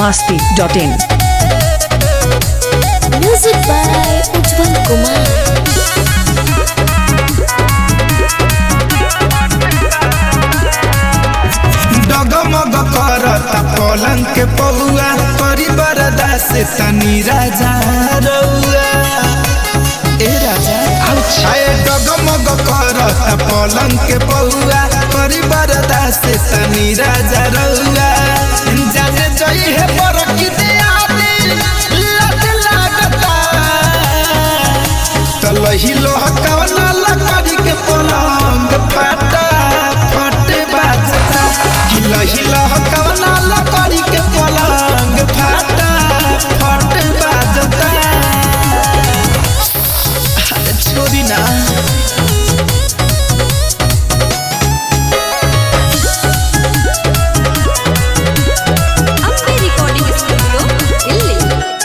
biharmasti.in. Music by Ujjwal Kumar. डगमग करता पलंग के पौआ करी बरदा से तनी राजा रउआ ए राजा आए डगमग करता पलंग के पौआ करी बरदा से तनी राजा रउआ जाने जई है बरकी दे आदि लत लागता तलही लोह कवना लकड़ी के पलंग फाटा फटे बाजता हिला कवना लकड़ी के पलंग फाटा फटे बाजता छोड़ी ना Ambe Recording Studio, Delhi.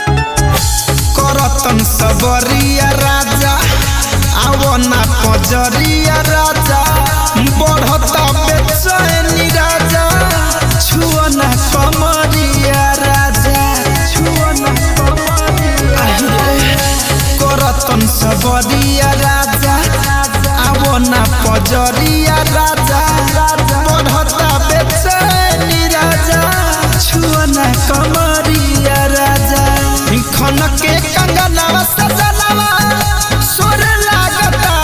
करतन सबरिया राजा आवना पजरिया राजा बढ़ता बेचैनी राजा छुअना कमरिया राजा छुअना कमरिया करतन सबरिया राजा आवना पजरिया राजा बढ़ता बेचैनी राजा छुअना कमरिया राजा खन के कंगनवा सजनवा सोर लागता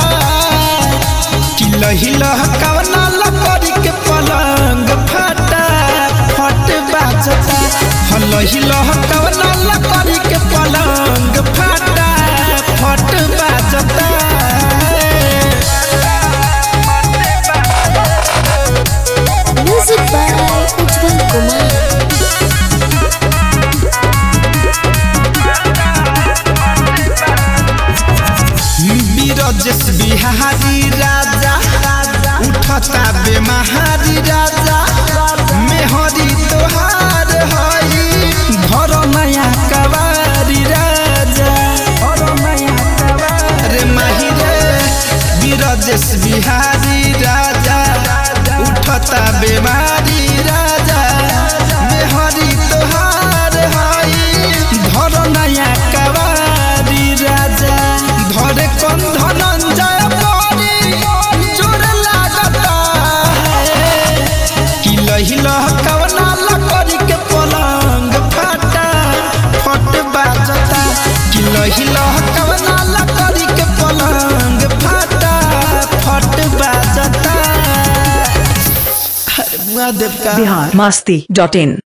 कि लहिला कवना लकड़ी के पलंग फाटा फट बाजता लहिला कवना लकड़ी के पलंग फाटा फट बाजता Music by Ujjwal Kumar. बीरजस Bihari राजा उठता बेमहारी राजा मेहरी तोहार हई घर नया कवारी राजा रे माही रे बीरजस बिहारी राजा उठता बेमारी राजा मेहरी तोहार हई घर नया कवारी राजा धरे कौन धनंजय परी जोर लागता कि लहिला कवना लकड़ी के पलंग फाटा फट बाजता कि लहिला कवना लकड़ी के पलंग फाटा फट बाजता अरे मुआ देव का biharmasti.in.